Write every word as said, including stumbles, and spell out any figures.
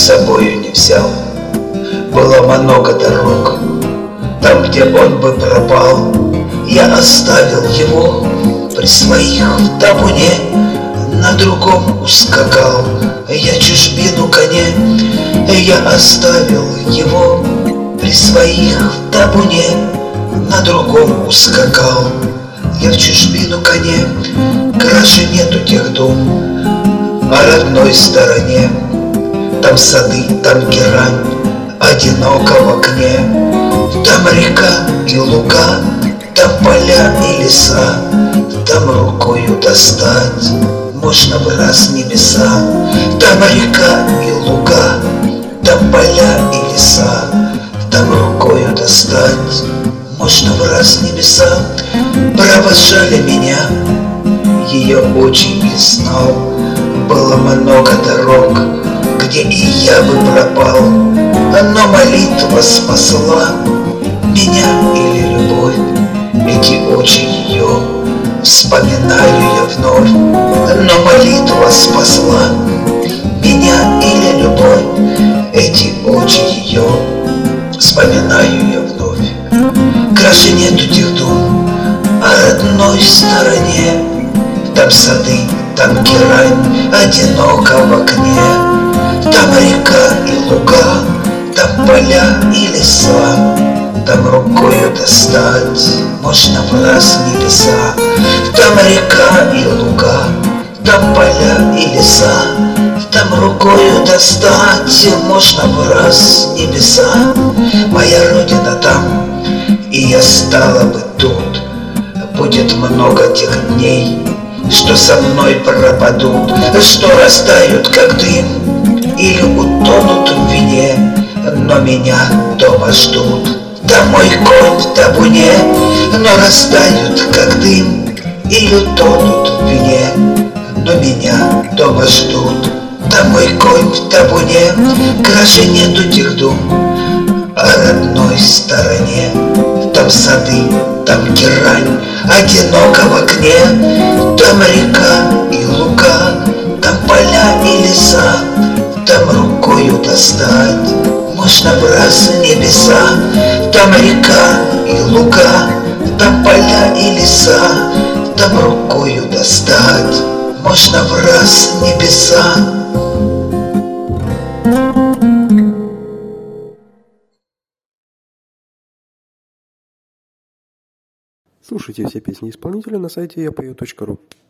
с собою не взял. Было много дорог, там, где он бы пропал. Я оставил его при своих в табуне, на другом ускакал я чужбину коне. Я оставил его при своих в табуне, на другом ускакал я в чужбину коне. Краше нету тех дум о родной стороне. Там сады, там герань, одиноко в окне. Там река и луга, там поля и леса. Там рукою достать можно в раз небеса. Там река и луга, там поля и леса. Там рукою достать можно в раз небеса. Провожали меня ее очи и знал. Было много дорог, где и я бы пропал, но молитва спасла меня или любовь. Эти очи ее вспоминаю я вновь, но молитва спасла меня или любовь. Эти очи ее вспоминаю я вновь. Краше нету тех дум о родной стороне. Там сады, там герань, одиноко в окне. Там река и луга, там поля и леса. Там рукою достать можно в раз небеса. Там река и луга, там поля и леса. Там рукою достать можно в раз небеса. Моя родина там, и я стала бы тут. Будет много тех дней, что со мной пропадут, что растают, как дым, или утонут в вине, но меня дома ждут. Там мой конь в табуне, но растают, как дым, или утонут в вине, но меня дома ждут. Там мой конь в табуне, краше нету тех дум о родной стороне. Там сады, там герань, одиноко в окне. Там река и луга, там поля и леса. Там рукою достать можно в раз небеса. Там река и луга, там поля и леса. Там рукою достать можно в раз небеса. Слушайте все песни исполнителя на сайте я пою точка ру.